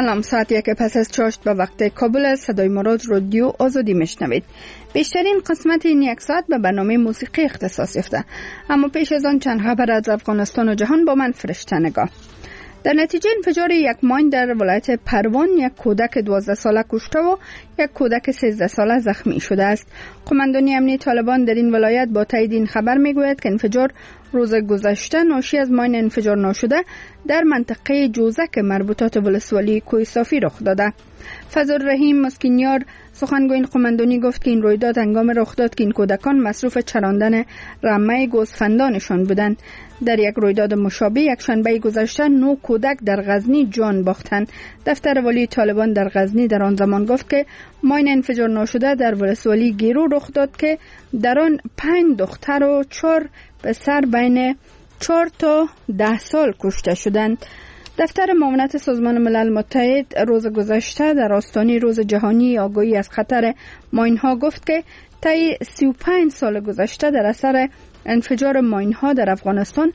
سلام، ساعت 1 پس از چاشت به وقت کابل است. صدای مراد رادیو آزادی میشنوید. بیشترین قسمت این یک ساعت به برنامه موسیقی اختصاص یافته، اما پیش از آن چند خبر از افغانستان و جهان با من فرشته نگاه. در نتیجه انفجار یک ماین در ولایت پروان یک کودک 12 ساله کشته و یک کودک 13 ساله زخمی شده است. قماندانی امنیتی طالبان در این ولایت با تایید این خبر میگوید که انفجار روز گذشته ناشی از ماین انفجار ناشده در منطقه جوزک مربوطات ولسوالی کوه صافی رخ داده. فضل رحیم مسکینیار سخنگوی این قماندانی گفت که این رویداد هنگام رخ داد که این کودکان مصروف چراندن رمه گوسفندانشان بودند. در یک رویداد مشابه یک شنبه گذشته 9 کودک در غزنی جان باختند. دفتر والی طالبان در غزنی در آن زمان گفت که ماین انفجار ناشده در ولسوالی گیرو رخ داد که در آن 5 دختر و 4 پسر بین 4 تا 10 سال کشته شدند. دفتر معاونت سازمان ملل متحد روز گذشته در آستانه روز جهانی آگاهی از خطر ماین‌ها گفت که طی 35 سال گذشته در اثر انفجار ماین‌ها در افغانستان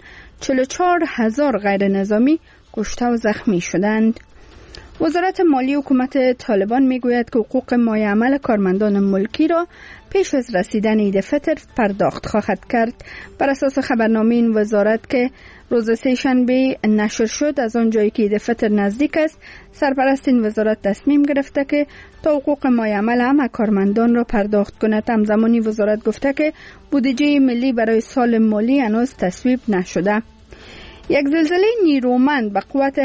44,000 غیر نظامی کشته و زخمی شدند. وزارت مالی حکومت طالبان میگوید که حقوق مایه عمل کارمندان ملکی را پیش از رسیدن عید فطر پرداخت خواهد کرد. بر اساس خبرنامه این وزارت که روز سه‌شنبه نشر شد، از آن جایی که عید فطر نزدیک است، سرپرست این وزارت تصمیم گرفته که تا حقوق مایه عمل همه کارمندان را پرداخت کند. همزمانی وزارت گفته که بودجه ملی برای سال مالی هنوز تصویب نشده. یک زلزله نیرومند به قوت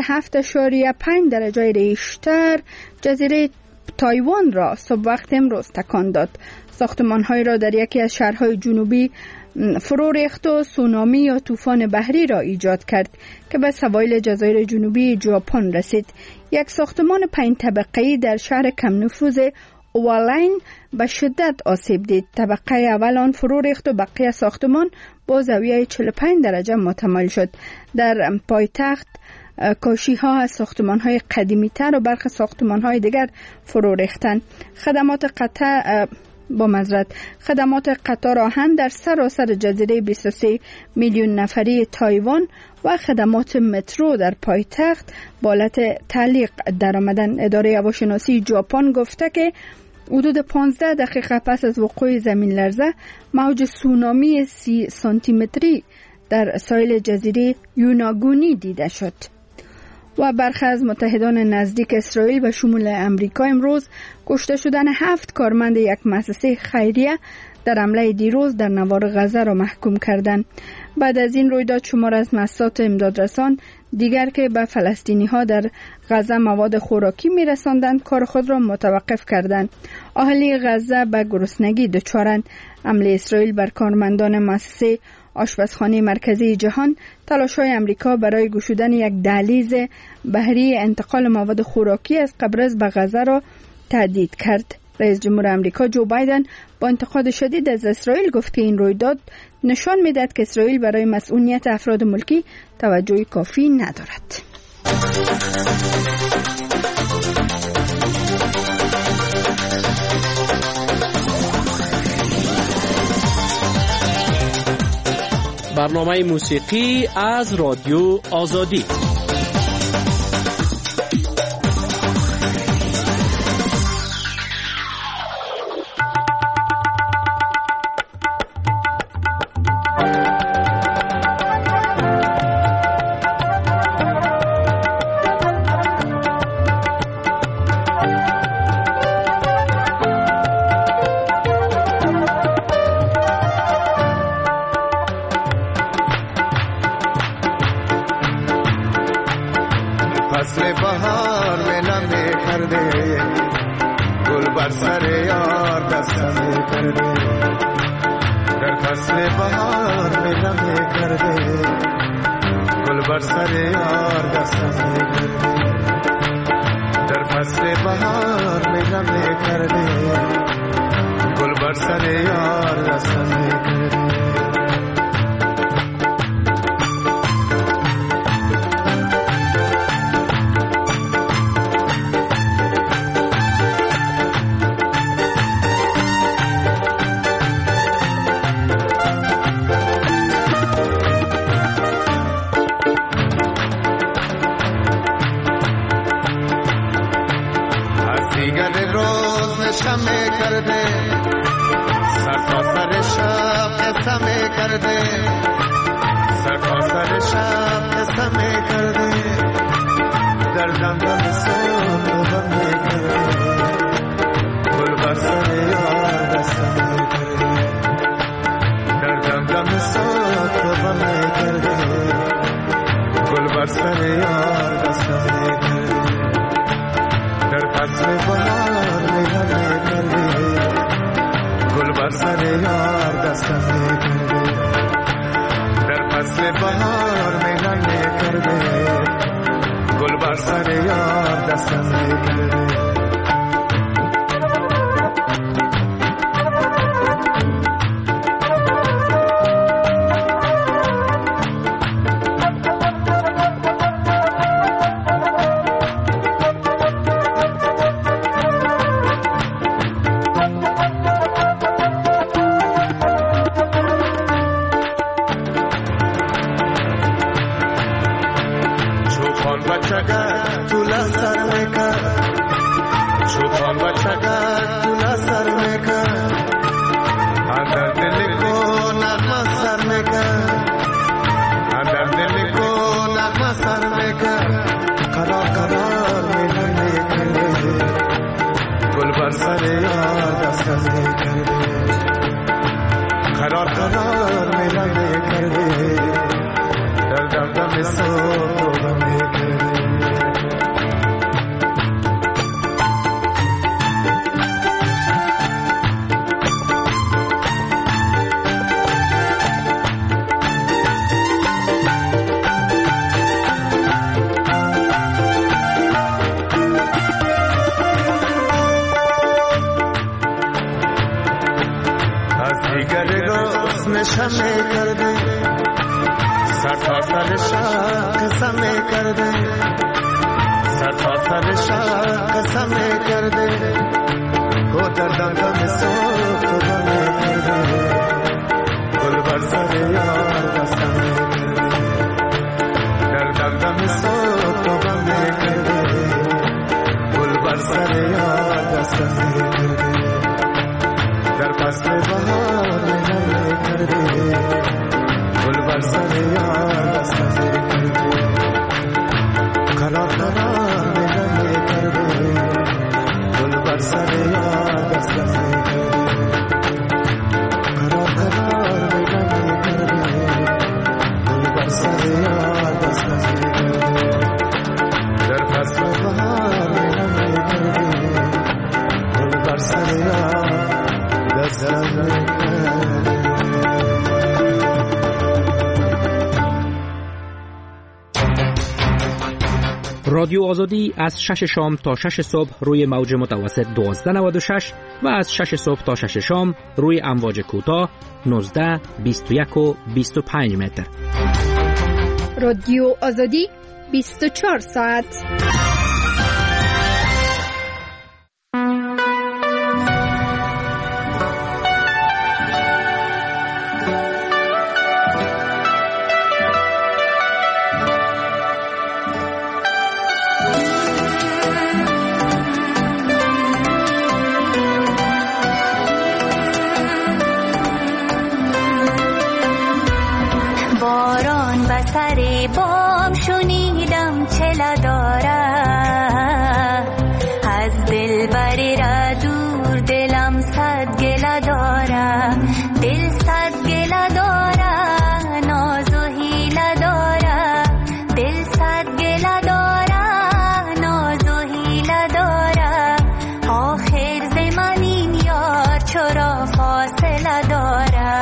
7.5 درجه ریشتر جزیره تایوان را صبح وقت امروز تکان داد. ساختمان‌های را در یکی از شهرهای جنوبی فرو ریخت و سونامی یا طوفان بحری را ایجاد کرد که به سواحل جزایر جنوبی ژاپن رسید. یک ساختمان 5 طبقه‌ای در شهر کم نفوذ اوالین به شدت آسیب دید. طبقه اول آن فرو ریخت و بقیه ساختمان با زاویه 45 درجه متمایل شد. در پایتخت کاشی‌ها از ساختمان‌های قدیمی‌تر و برخی ساختمان‌های دیگر فرو ریختند. خدمات قطار آهن در سراسر جزیره 23 میلیون نفری تایوان و خدمات مترو در پایتخت به حالت تعلیق درآمدند. اداره هواشناسی ژاپن گفته که حدود 15 دقیقه پس از وقوع زمین لرزه موج سونامی 30 سانتی متری در ساحل جزیره یوناگونی دیده شد. و برخی از متحدان نزدیک اسرائیل به شمول امریکا امروز کشته شدن 7 کارمند یک مؤسسه خیریه در حمله دیروز در نوار غزه را محکوم کردند. بعد از این رویداد شمار از مؤسسات امدادرسان دیگر که به فلسطینی ها در غزه مواد خوراکی میرساندند کار خود را متوقف کردند. اهالی غزه به گرسنگی دچارند. حمله اسرائیل بر کارمندان مؤسسه آشپزخانه مرکزی جهان تلاش‌های امریکا برای گشودن یک دهلیز بحری انتقال مواد خوراکی از قبرس به غزه را تهدید کرد. رئیس جمهور امریکا جو بایدن با انتقاد شدید از اسرائیل گفت که این رویداد نشان می‌دهد که اسرائیل برای مسئولیت افراد ملکی توجه کافی ندارد. برنامه موسیقی از رادیو آزادی. فصل بهار مینا می کرده گل بر سر یار دستم می کرده در فصل بهار مینا می کرده گل بر سر یار دستم می کرده در فصل بهار مینا می کرده گل بر سر یار دستم می کرده کرده سر تا سر شب قسمه کرده در دمدم صبح غمه کرده گل بر سر یار دستمه کرده در دمدم صبح غمه کرده گل بر سر یار دستمه کرده در فصل بهار میهنه کرده گل بر سر یار دستمه کرده در فصل بهار میهنه کرده گل بر سر یار دستمه کرده شمع کرده سر تا سر شب قسمه کرده سر تا سر شب قسمه کرده گو در دمدم صبح غمه کرده گل بر سر یار دستمه کرده در دمدم صبح غمه کرده گل بر سر یار دستمه کرده در فصل بهار میهنه کرده گل بر سر یار دستمه کرده قرار قرار میهنه کرده گل بر سر یار دستمه کرده قرار قرار میهنه کرده گل بر سر یار دستمه کرده در فصل بهار میهنه کرده گل بر سر یار دستمه کرده. رادیو آزادی از 6 شام تا 6 صبح روی موج متوسط 1296 و از 6 صبح تا 6 شام روی امواج کوتاه 19 21 و 25 متر. رادیو آزادی 24 ساعت. سر بام شنیدم چلا داره از دل بری را دور دلم صد گله داره دل صد گله داره ناز و حیله داره دل صد گله داره ناز و حیله داره آخر ز من این یار چرا فاصله داره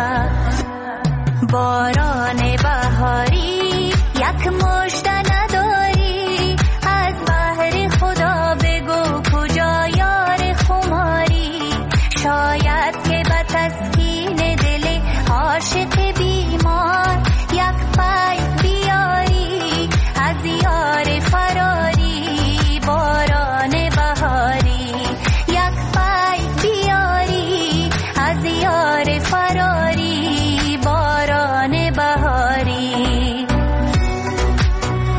باران بهاری یک مژده نداری از بحر خدا بگو کجا یار خماری شاید که به تسکین دل عاشق بیمار یک پای بیاری از یار فراری باران بهاری یک پای بیاری از یار فراری باران بهاری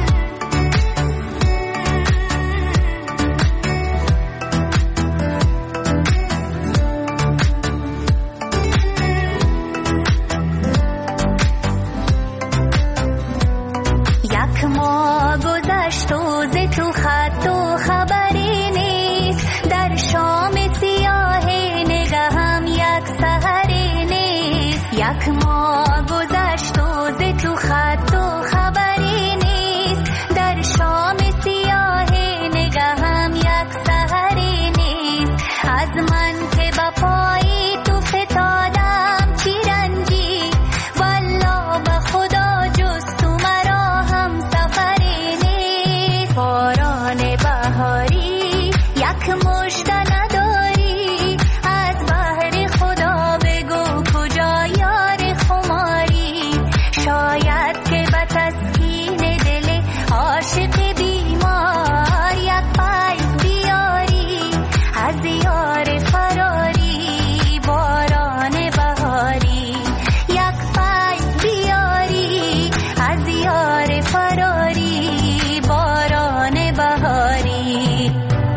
یک ماه گذشت و ز تو خط و خبری نیست، در شام سیاه نگاهم یک سحری نیست. از من که با پای تو فتادم چی رنجی، والله به خدا جز تو مرا هم سفری نیست. باران بهاری یک مژده نداری، از بحر خدا بگو کجا یار خماری. شاید که به تسکین دل عاشق بیمار یک پای بیاری از یار فراری. باران بهاری یک پای بیاری از یار فراری. باران بهاری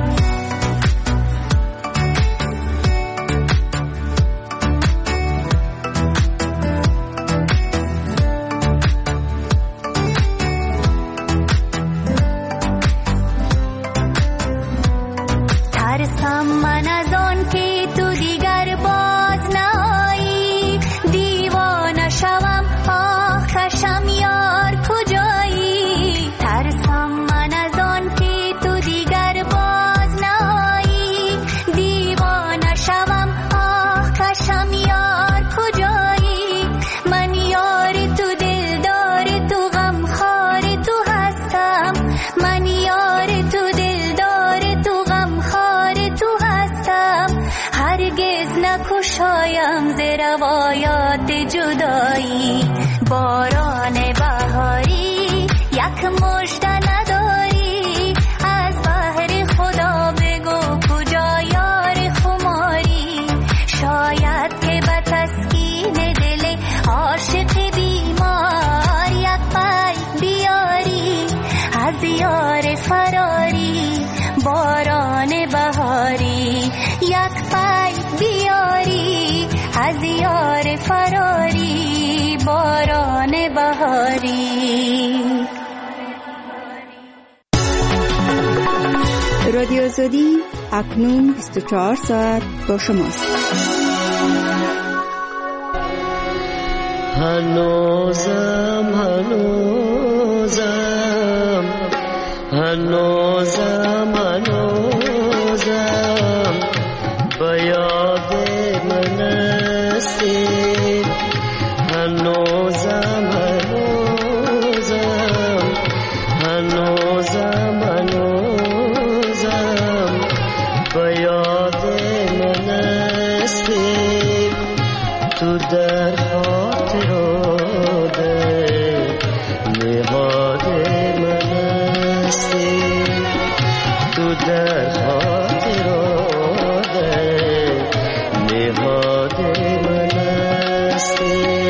ترسم من از آن که تو دیگر باز نهایی، دیوانه شوم آه کشم یار کجایی. ترسم من از آن که تو دیگر باز نهایی، دیوانه شوم آه کشم یار کجایی. من یار تو دلدار تو غمخوار تو هستم، من یار تو دلدار تو غمخوار تو هستم. هرگز نکشایم ز روایات جدایی. باران بهاری یک مژده نداری، از بحر خدا بگو کجا یار خماری. شاید که به تسکین دل عاشق بیمار یک پای بیاری از یار فراری. باران بهاری یک پای بیاری از یار فراری. باران بهاری. رادیو آزادی اکنون 24 ساعت با شماست. هنوزم هنوزم هنوزم هنوزم با یاد من هستی. هنوزم هنوزم هنوزم هنوزم با یاد من هستی. تو در خاطرات نهاد من هستی. تو در خاطرات نهاد من هستی.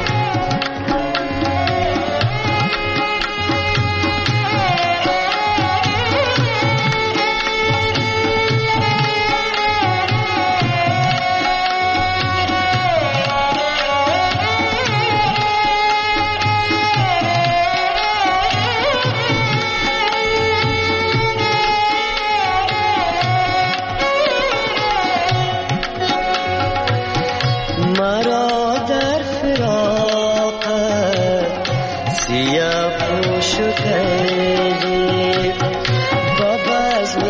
مرا در فراقت سیاه پوش کردی، با بزم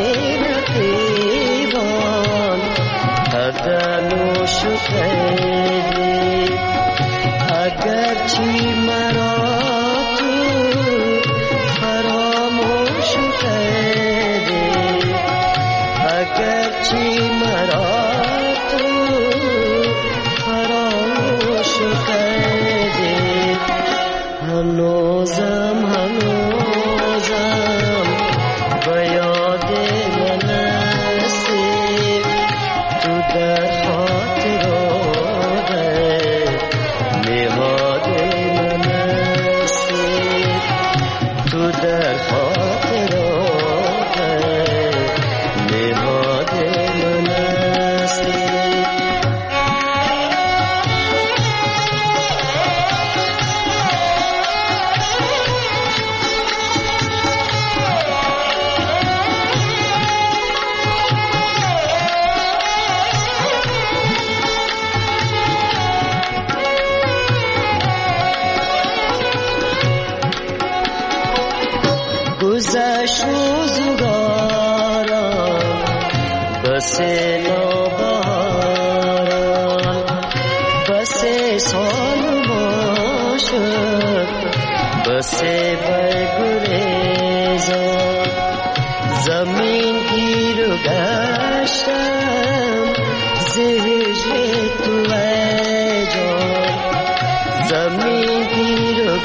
رقیبان قدنوش کردی. اگرچه مرا تو فراموش کردی، اگرچه مرا هنوزم هنوزم با یاد من هستی. تو در خاطرات نهاد من بس نوبهاران بس سال ما شد بس برگریزان زمین گیر و گشتم زهجر تو ای جان زمین گیر و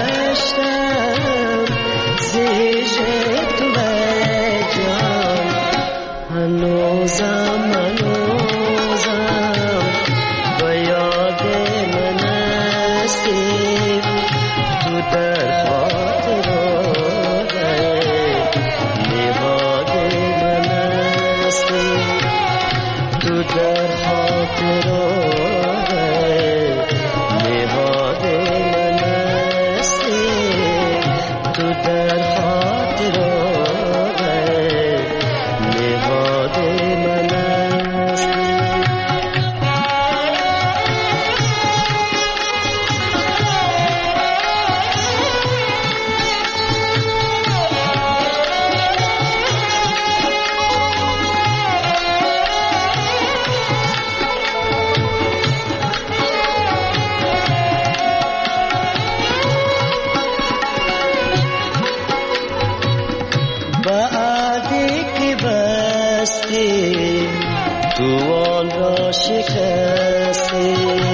گشتم زهجر تو ای جان هنوزم به یاد من هستی تو در خاطر نهاد من هستی تو در خاطر نهاد من هستی تو در خاطر نهاد من هستی بعدی که بستی تو آن را شکستی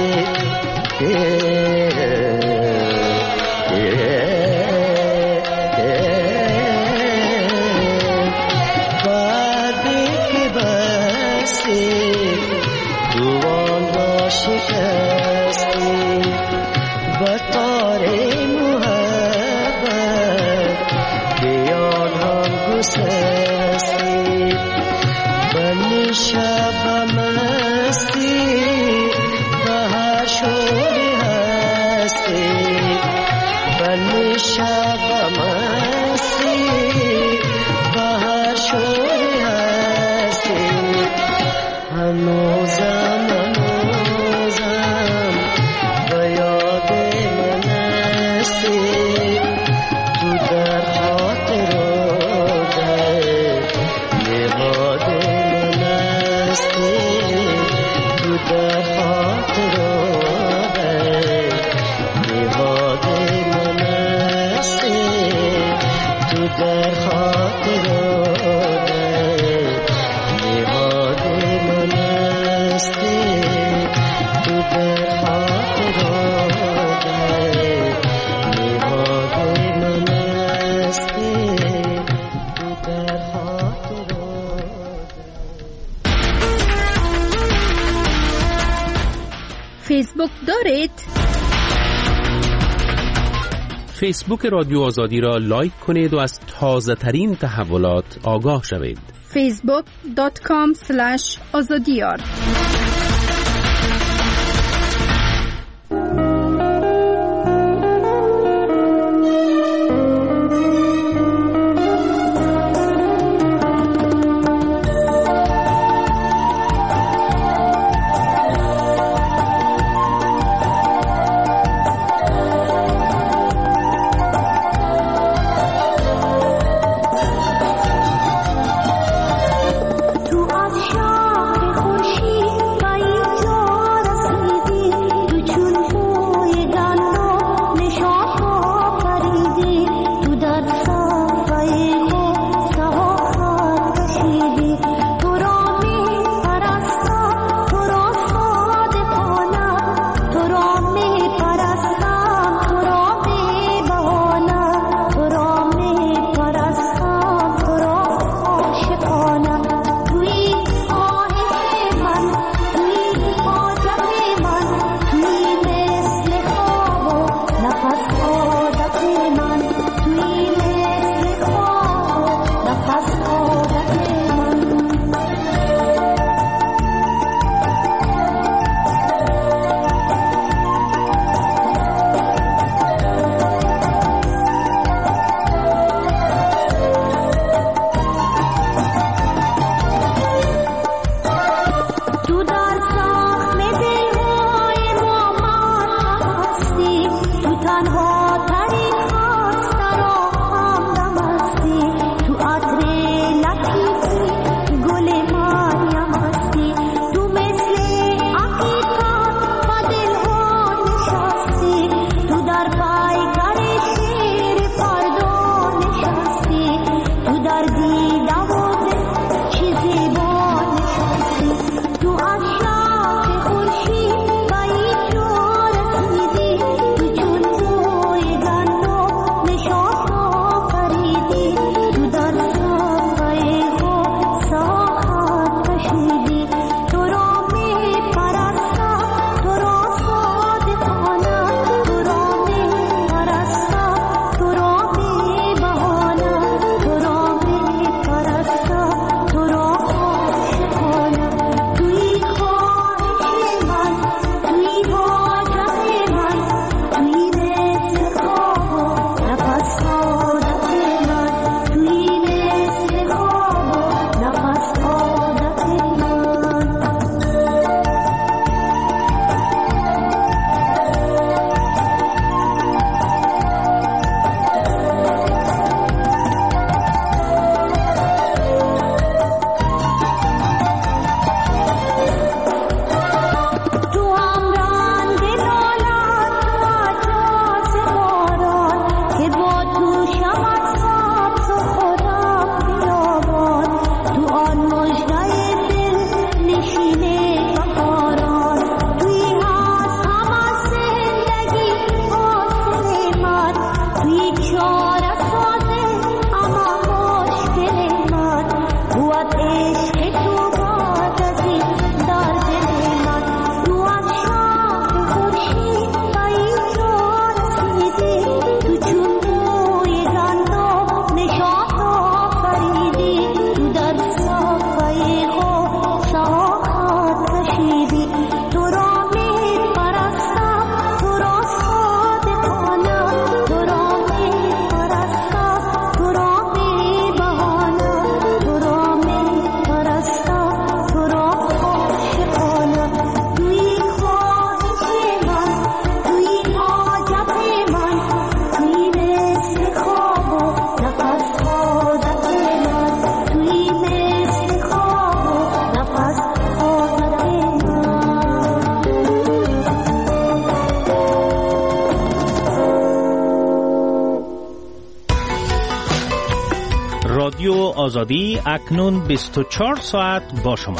بعدی که بستی تو آن را شکستی بطار محبت بیان هم گسستی بنی شب مستی بهر شوری هستی بنی شب مستی بهر شوری هستی هنوزم به یاد من هستی تو در خاطر نهاد من هستی تو در خاطر نهاد من هستی تو در خاطر نهاد من هستی تو در خاطر نهاد من هستی تو در خاطر. فیسبوک دارید؟ فیسبوک رادیو آزادی را لایک کنید و از تازه ترین تحولات آگاه شوید. facebook.com/azadiyar تو از شهر خورشید آزادی اکنون 24 ساعت با شما.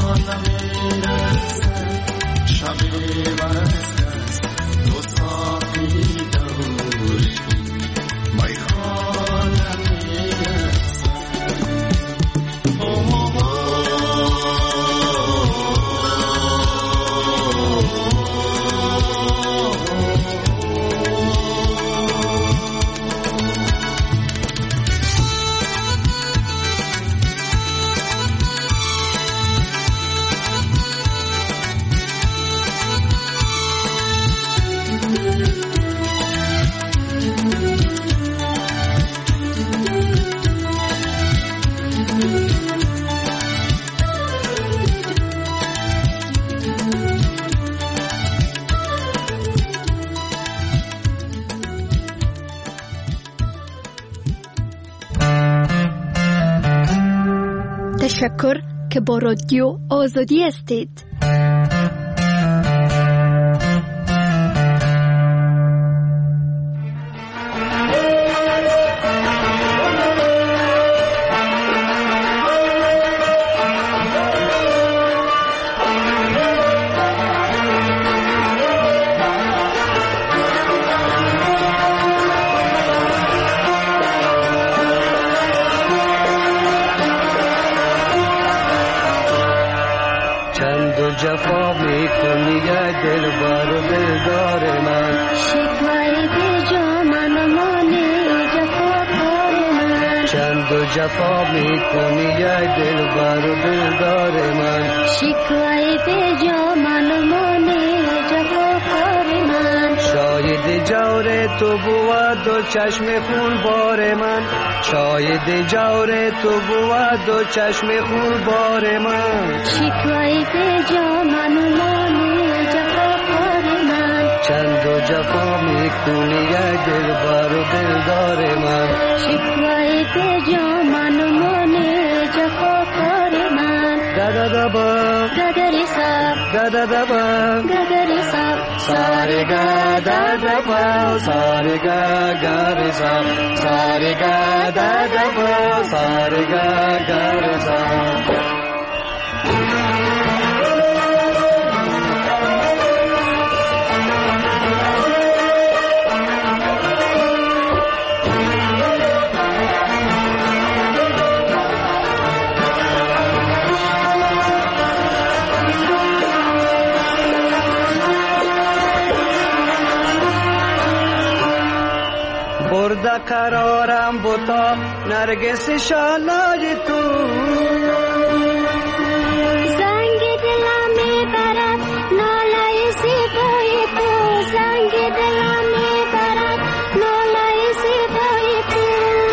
شب وصل است تو تشکر که با رادیو آزادی هستید. جفا میکنی ای دلبر و دلدار من، شکوای به جا من مانی جفاکار من. چند و جفا میکنی ای دلبر و دلدار من، شکوای به جا من مانی جفاکار من. شاید جور تو بود و چشم خون بار من، شاید جور تو بود و چشم خون بار من. شکوای به جا من مانی جفاکار من. چند و جفا میکنی ای دلبر و دلدار من، شکوای به جا من مانی جفاکار من. دددبا گدریسا دددبا گدریسا سارگا دددبا سارگا گریسا سارگا دددبا سارگا گریسا. برده قرارم بوتا نرگس شالای تو، زنگ دلم میبرد نالای زیبای تو. زنگ دلم میبرد نالای زیبای تو.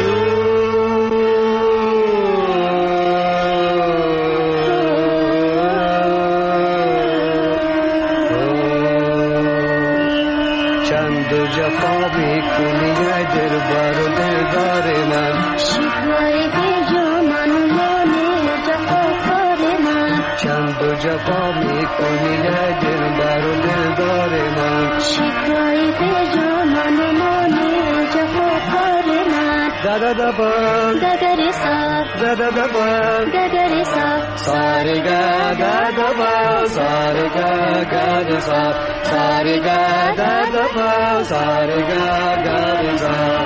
چند و جفا میکنی ای دلبر و دلدار من، شکوای به جا من مانی جفاکار من. چند و جفا میکنی ای دلبر و دلدار من، شکوای به جا من مانی جفاکار من. دددبا گدریسا دددبا گدریسا سارگا دددبا سارگا گریسا سارگا دددبا سارگا گریسا.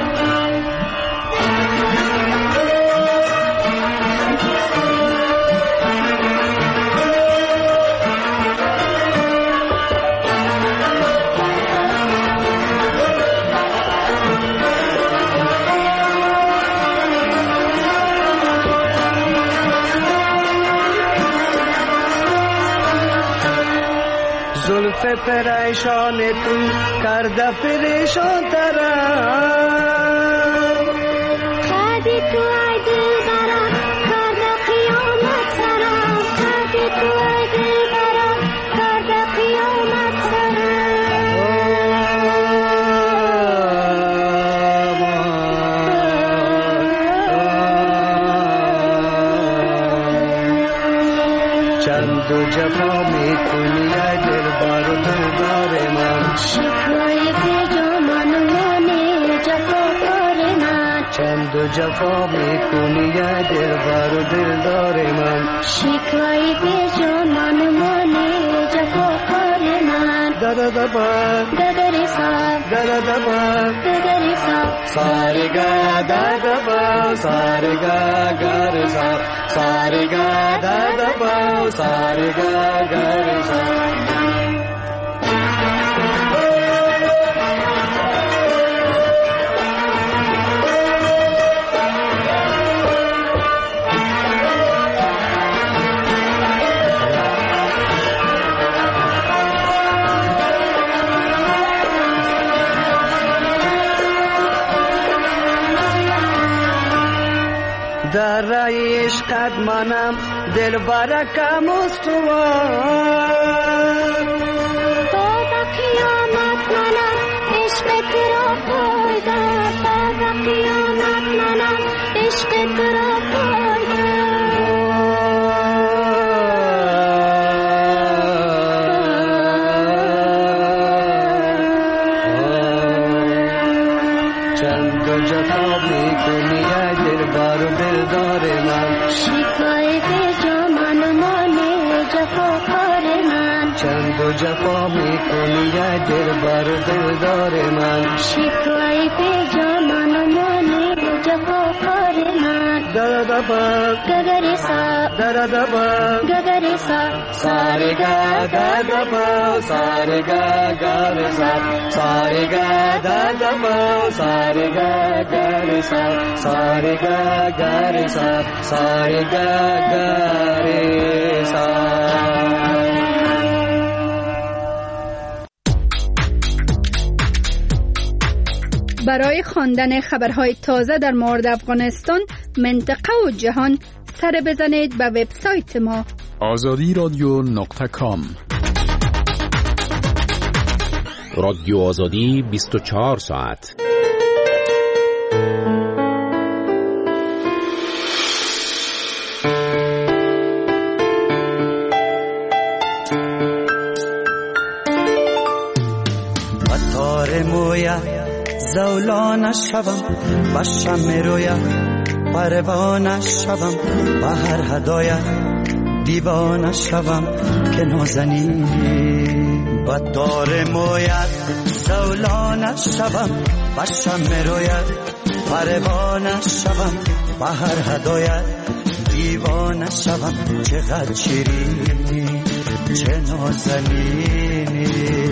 زلف پریشان تو کرده پریشان ترم، خدی تو ای دلبرم کرده قیامت سرم. خدی تو ای دلبرم کرده قیامت سرم. چند و جفا میکنی ای دلبر و دلدار من، شکوای به جا من مانی جفاکار من. چند و جفا میکنی ای دلبر و دلدار من، شکوای به جا من مانی جفاکار من. دددبا گدریسا دددبا گدریسا سارگا دددبا سارگا گریسا سارگا دددبا سارگا گریسا. در رای عشقت منم دلبرکم استوار، تا به قیامت منم عشق تو را پایدار. تا به قیامت منم عشق تو را پایدار. تو جفا میکنی ای دلبر دلدار من شکوای به جانان مانی جفا کار من دردبا گگرسا دردبا گگرسا سارگا دردبا سارگا گرسا سارگا دردبا سارگا گرسا سارگا گرسا سارگا گرسا. برای خواندن خبرهای تازه در مورد افغانستان، منطقه و جهان سر بزنید به وبسایت ما azadiradio.com. رادیو آزادی 24 ساعت. بطار مویا زولان شوم باشم میرویا پروانه شوم با هر هدایت دیوانه شوم که نازنی بطار مویت زولان شوم باشم میرویا پروانه شوم با هر هدایت دیوانه شوم چقدر شیرینی چه نازنینی.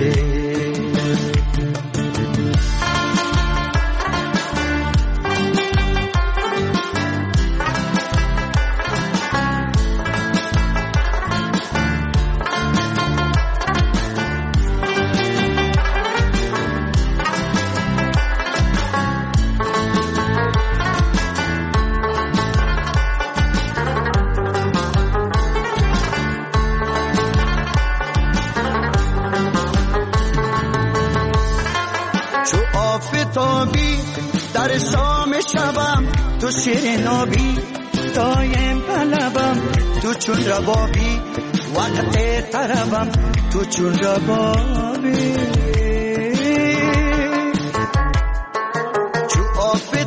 در شام شبم تو شیر نابی دایم طلبم تو چون ربابی وقت طربم تو چون ربابی چو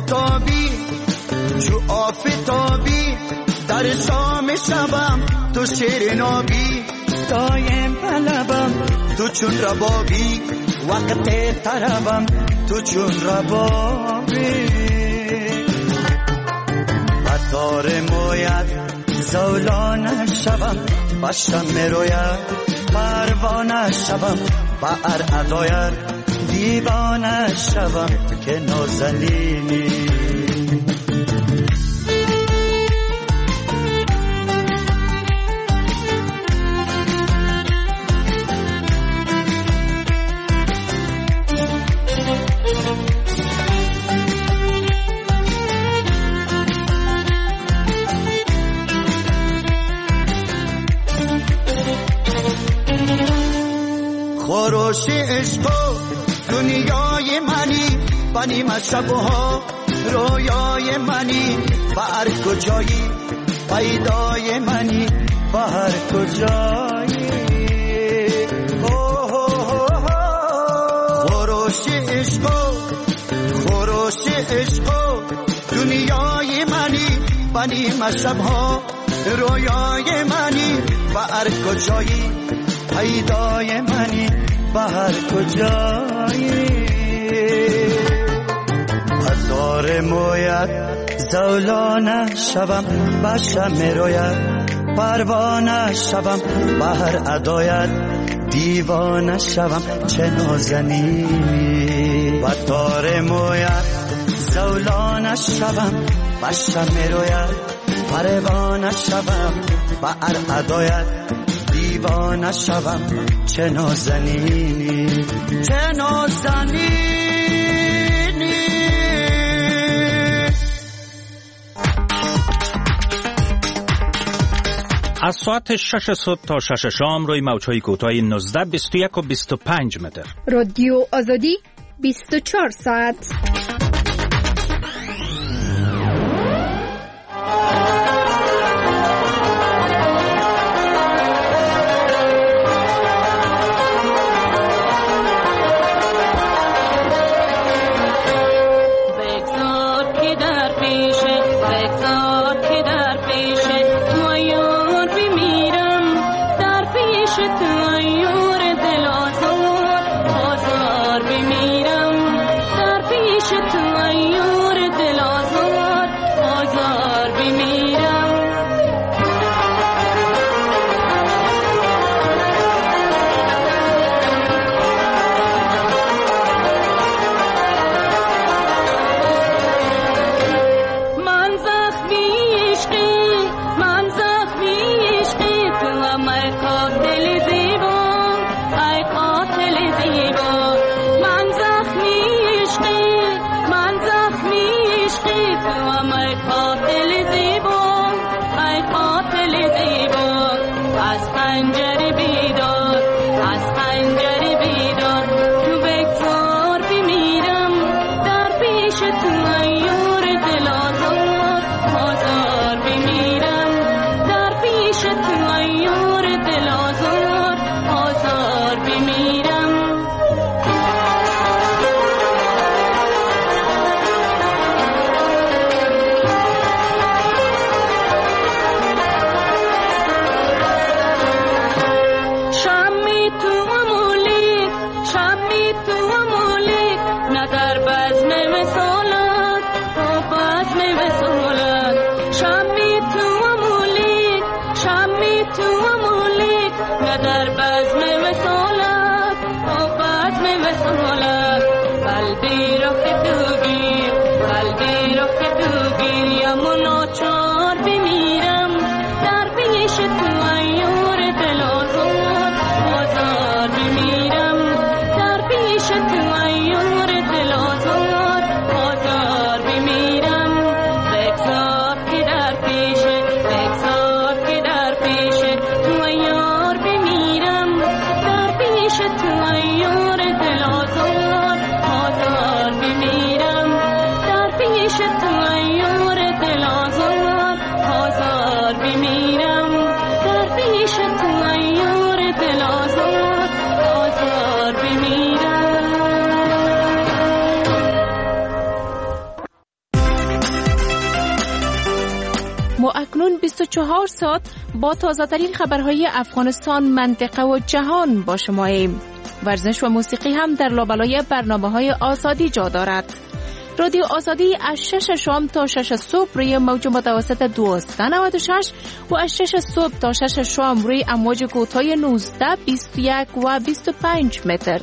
آفتابی در شام شبم تو شیر نابی دایم طلبم تو چون ربابی وقت طربم تو چون ربابی بطار مویت زولانه شوم باشم میروید پروانه شوم با ادایت دیوانه شوم که نازنینی. خروش عشق دنیای منی بنی شبها رویای منی و هر کجایی پیدای منی و هر کجایی خروش عشق دنیای منی بنی شبها رویای منی و هر کجایی پیدای منی و هر کجایی هزار مویت زولانه شوم باشم میروید پروانه شوم با هر ادایت دیوانه شوم چه نازنینی. و تار مویت زولانه شوم باشم میروید پروانه شوم با هر ادایت دیوانه شوم چه نازنینی چه نازنینی. از ساعت 6 صبح تا 6 شام روی موج‌های کوتاه 19 21 و 25 متر. رادیو آزادی 24 ساعت. در پیش تو یور تو ایار دل آزار آزار بمیرم. شمی تو امولیک شمی تو امولیک ندر بزم وصالت و بزم وصالت. شمی تو امولیک شمی تو امولیک ندر بزم وصالت و بزم وصالت. قلبی را که تو گیر قلبی را که تو گیر یمون آچار بمیرم در پیش تو ایار دل آزار آزار بمیرم در پیش تو ایار دل آزار آزار بمیرم. بگذار که در پیش بگذار که در پیش تو ایار بمیرم در پیش تو ایار دل آزار آزار بمیرم در پیش تو ایار دل آزار آزار بمیرم در پیش تو ایار دل آزار آزار بمیرم. ما اکنون 24 ساعت با تازه‌ترین خبرهای افغانستان، منطقه و جهان با شماییم. ورزش و موسیقی هم در لابلای برنامه‌های آزادی جا دارد. رادیو آزادی از 6 شام تا 6 صبح روی موج متوسط 1296 و از 6 صبح تا 6 شام روی امواج کوتاه 19، 21 و 25 متر.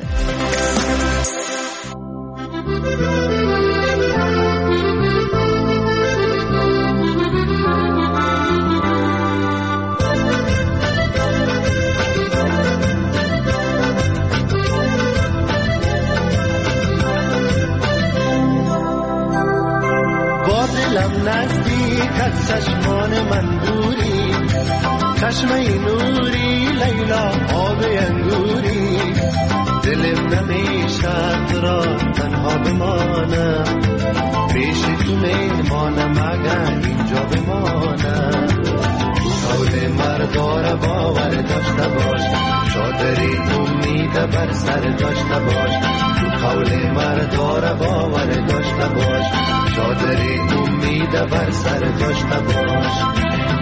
دلم نزدیک از چشمان من دوری، چشمه نوری لیلا آب انگوری. دلم نمیشد را تنها بمانم، پیش تو میمانم اگر اینجا بمانم. قول مردار باور داشته باش، شادری امید بر سر داشته باش. قول مردار باور داشته باش، شادری امید بر سر داشته باش.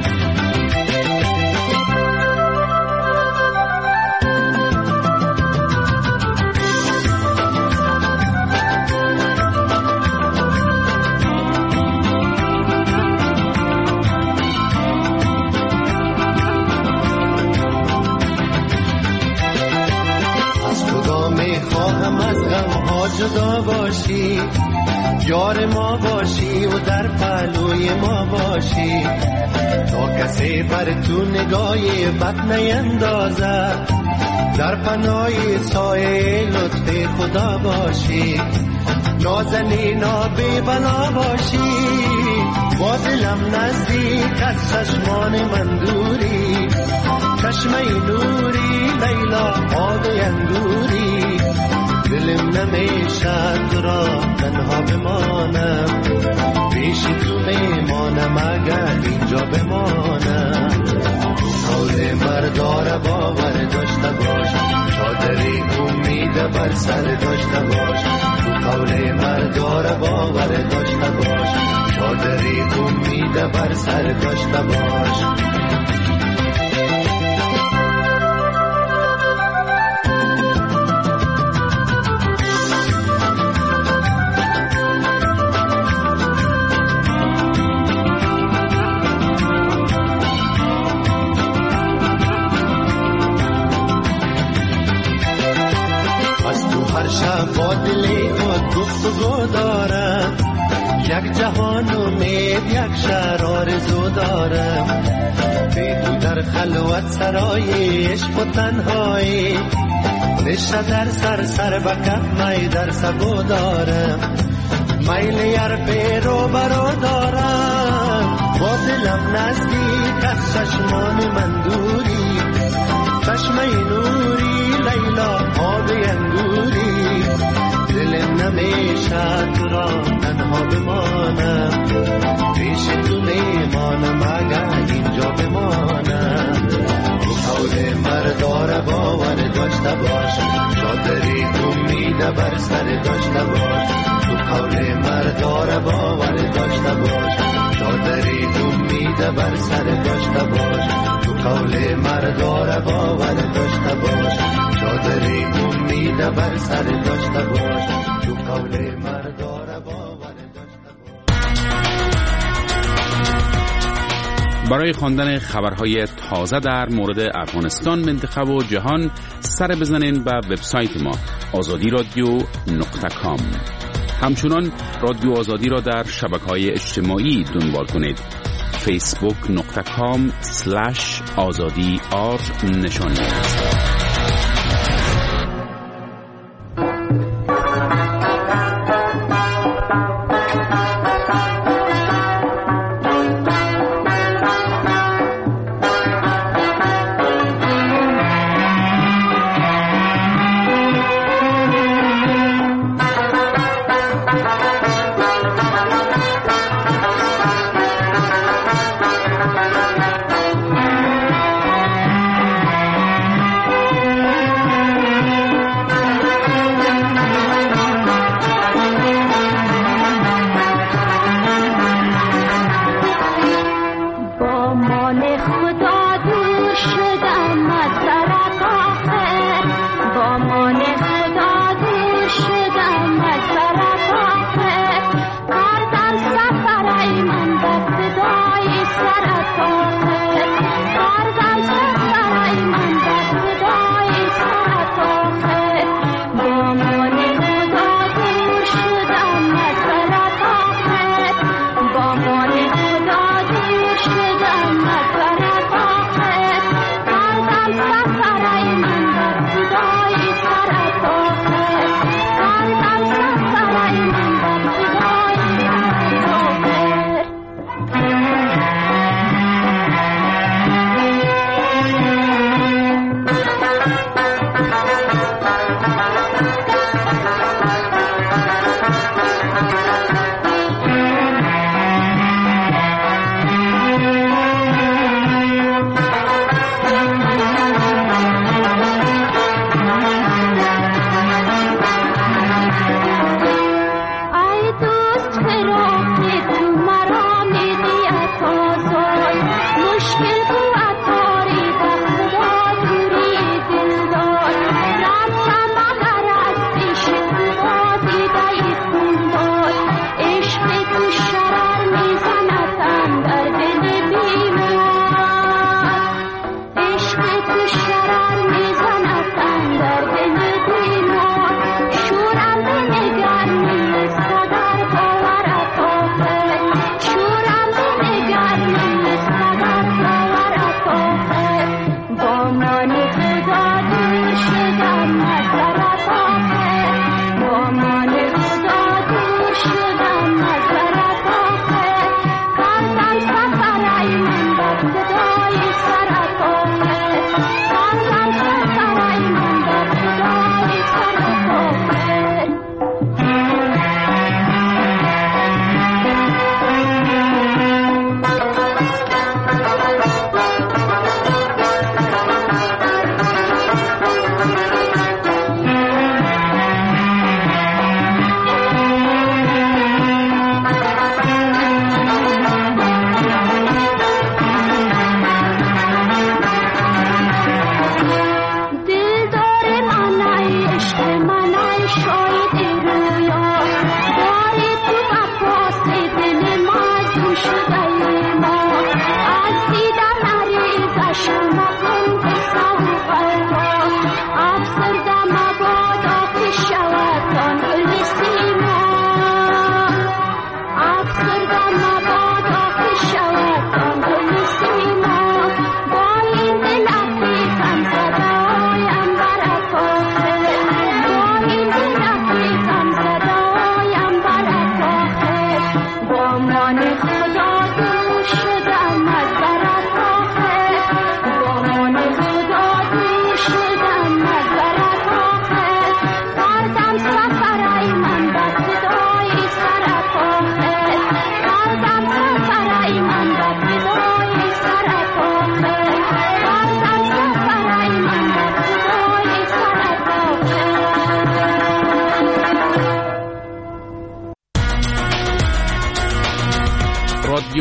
جدا باشی، یار ما باشی و در پهلوی ما باشی، تا کسی بر تو نگاهی بد نیندازد، در پناه سایه لطف خدا باشی. نازنینا بی بلا باشی، با دلم نزدیک از چشمان من دوری. چشمه نوری لیلا آب انگوری، دلم نمیشد را تنها بمانم، پیش تو میمانم اگر اینجا بمانم. قول مردار باور داشته باش، شادری امید بر سر داشته باش. قول مردار باور داشته باش، شادری امید بر سر داشته باش. با دلی خود گفتگو دارم، یک جهان امید یک شهر آرزو دارم. بی تو در خلوت سرای عشق و تنهایی، رشته در سر به کف می در سبو دارم. میل یر پیرو برو دارم، با دلم نزدیک از چشمان من دوری. چشمه نوری لیلا آب انگوری، دلم نمیشد را تنها بمانم، پیش تو میمانم اگر اینجا بمانم. داشته باش، چادری امید بر سر داشته باش، تو قول مردار باور داشته باش، چادری امید بر سر داشته باش، تو قول مردار باور داشته باش، چادری امید بر سر داشته باش، تو قول مردار باور داشته باش. برای خواندن خبرهای تازه در مورد افغانستان، منطقه و جهان سر بزنین به وبسایت ما azadi.radio.com. همچنان رادیو آزادی را در شبکه‌های اجتماعی دنبال کنید. facebook.com/azadi_r نشانی است.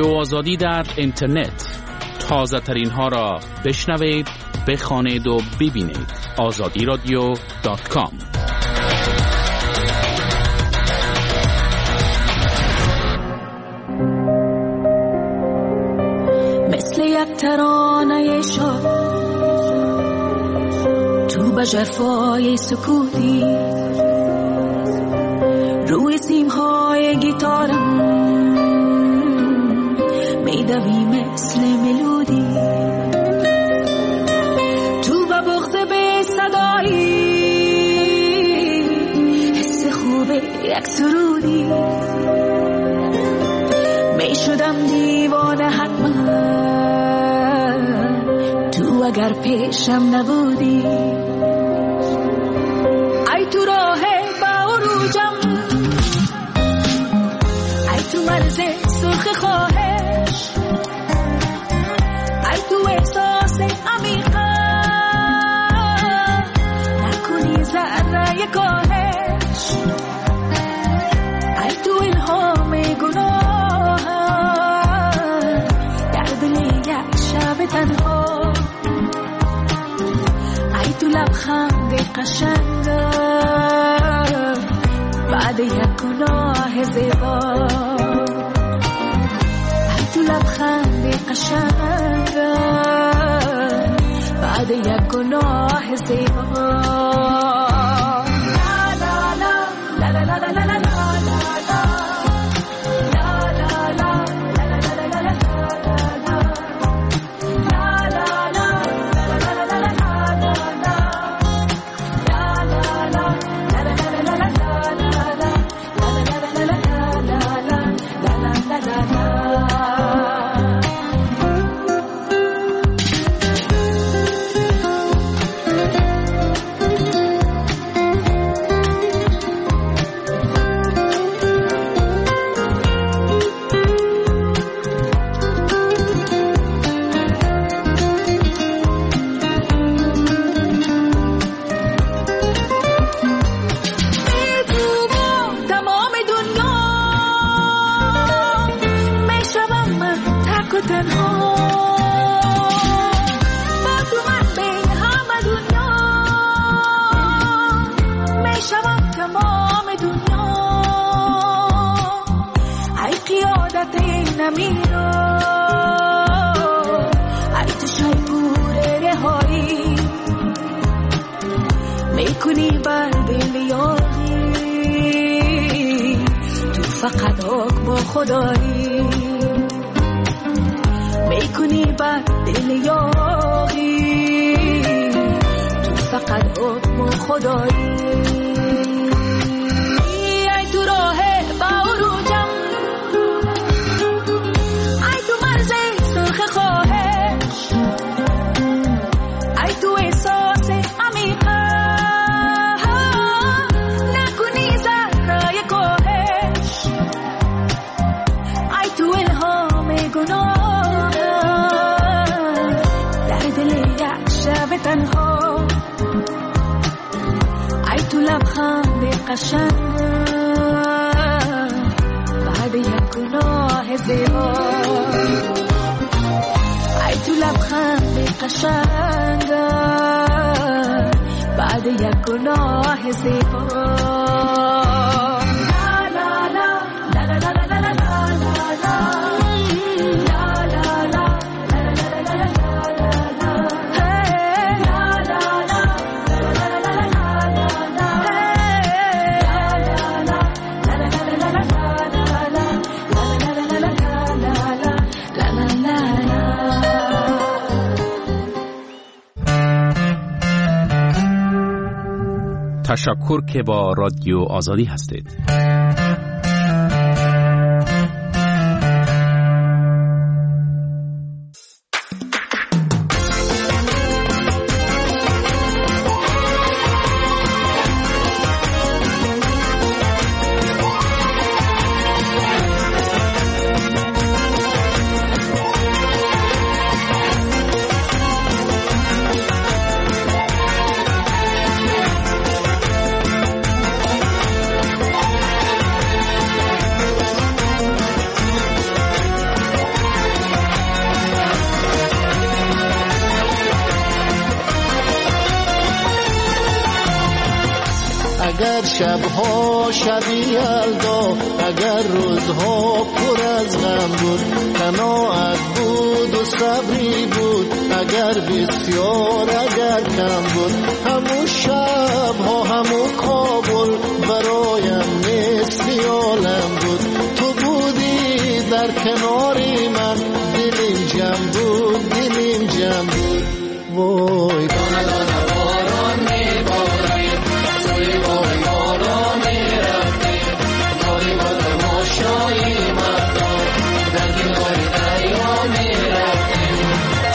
رادیو آزادی در اینترنت. تازه ترین ها را بشنوید، بخوانید و ببینید. azadiradio.com. مثل یک ترانه شاد تو به ژرفای سکوتی، روی سیمهای گیتارم میدوی مثل ملودی، تو به بغض به صدایی حس خوب یک سرودی، میشدم دیوانه حتما تو اگر پیشم نبودی. ای تو راه با عروجم، ای تو مرز سرخ خواهش، ای تو احساس عمیقا نکنی ذره کاهش، ای تو الهام گناه در دل یک شب تنها، ای تو لبخند قشنگ بعد یک گناه زیبا، ای تو لبخند قشنگ بعد یک گناه زیبا. فقط حکم خدایی میکنی بر دل یاغی، تو فقط حکم خدایی. ای تو راه باروجم، ای تو مرز سرخ خواهش، ای تو احساس عمیقا نکنی ذره کاهش، ای تو الهام گناه در دل یک شب تنها، ای تو لبخند قشنگ بعد یک گناه زیبا، ای تو لبخند قشنگ بعد یک گناه زیبا. تشکر که با رادیو آزادی هستید. اگر شبها شبی یلدا، اگر روزها پر از غم بود، قناعت بود و صبری بود، اگر بسیار اگر کم بود، همون شبها همون کابل برایم مثل عالم بود. تو بودی در کناری من، دلیم جمع بود، دلیم جمع بود. وای دانه دانه باران میبارید، توی وای باران میرفتید، داری با تماشایی مردم در کنار دریا میرفتید.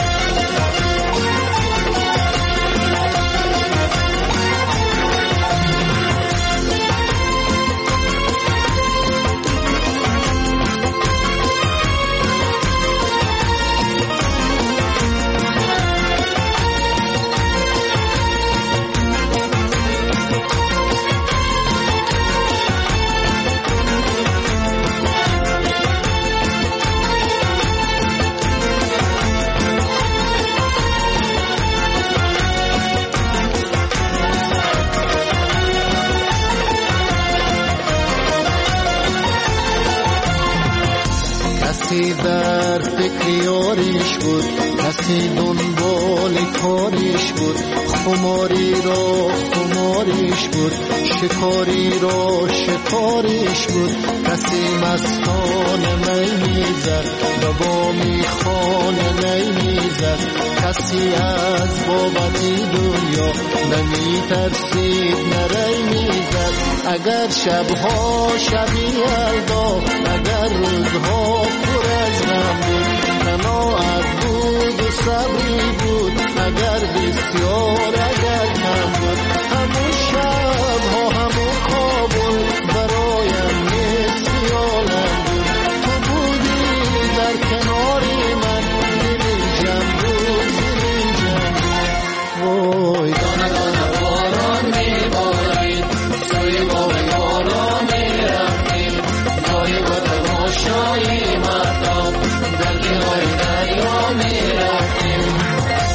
کسی در فکر یاریش بود، کسی دنبال کاریش بود، خماری را خماریش بود، شکاری را شکاریش بود. کسی مستانه می میزد، بابامی خانه نی میزد، کسی از بابتی دنیا نمی ترسید نری میزد. اگر شبها شبی یلدا، اگر روزها پر از غم بود، قناعت بود و صبری بود، اگر بسیار اگر کم بود، همون شبها همون کابل برایم مثل عالم بود. تو بودی در کناری من، دلیم جمع بود، دلیم جمع بود. وای دانه دانه باران میبارید، توی وای باران میرفتید، داری با تماشایی مردم در کنار دریا میرفتید.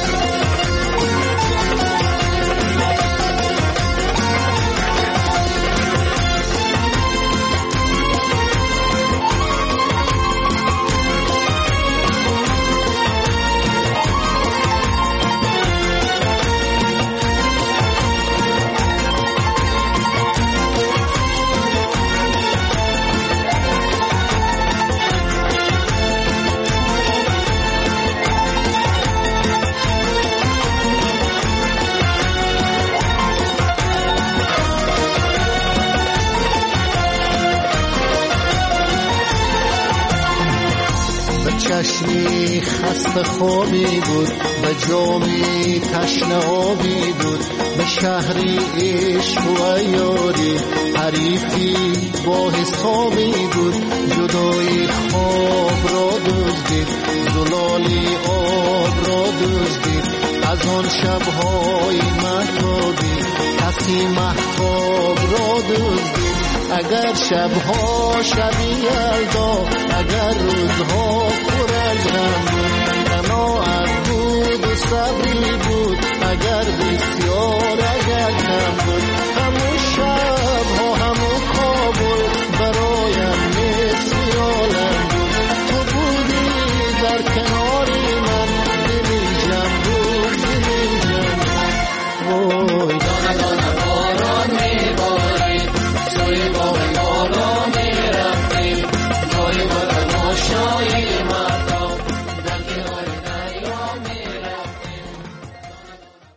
چشمی خسته خوابی بود، به جامی تشنه آبی بود، به شهری عشق و یاری حریفی با حسابی بود. جدای خواب را دزدید، زلالی آب را دزدید، از آن شبهای مهتابی کسی مهتاب را دزدید. اگر شبها شبی یلدا، اگر روزها پر از غم بود، قناعت بود و صبری بود، اگر بسیار اگر کم بود،